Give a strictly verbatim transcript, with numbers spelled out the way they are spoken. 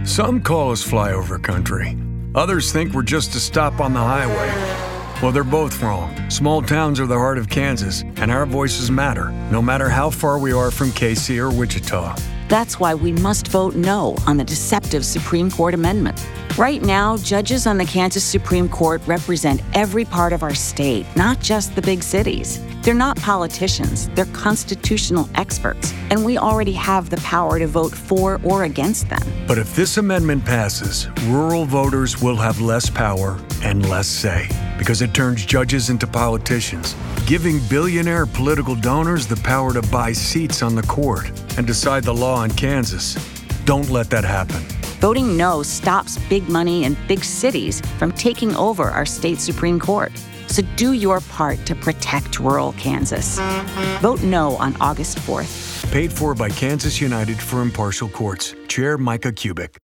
Some call us flyover country. Others think we're just a stop on the highway. Well, they're both wrong. Small towns are the heart of Kansas, and our voices matter, no matter how far we are from K C or Wichita. That's why we must vote no on the deceptive Supreme Court amendment. Right now, judges on the Kansas Supreme Court represent every part of our state, not just the big cities. They're not politicians, they're constitutional experts, and we already have the power to vote for or against them. But if this amendment passes, rural voters will have less power and less say, because it turns judges into politicians, giving billionaire political donors the power to buy seats on the court and decide the law in Kansas. Don't let that happen. Voting no stops big money and big cities from taking over our state Supreme Court. So do your part to protect rural Kansas. Vote no on August fourth. Paid for by Kansas United for Impartial Courts. Chair Micah Kubik.